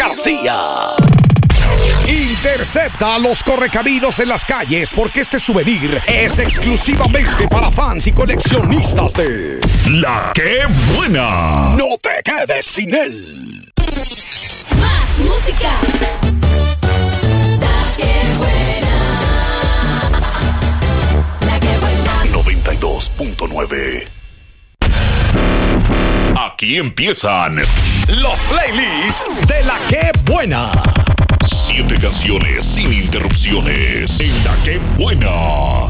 García. Intercepta a los correcaminos en las calles porque este souvenir es exclusivamente para fans y coleccionistas de La Que Buena. No te quedes sin él. Más música. La Que Buena. La Que Buena. 92.9. Aquí empiezan Los playlists de La Que Buena. 7 canciones sin interrupciones en La Que Buena.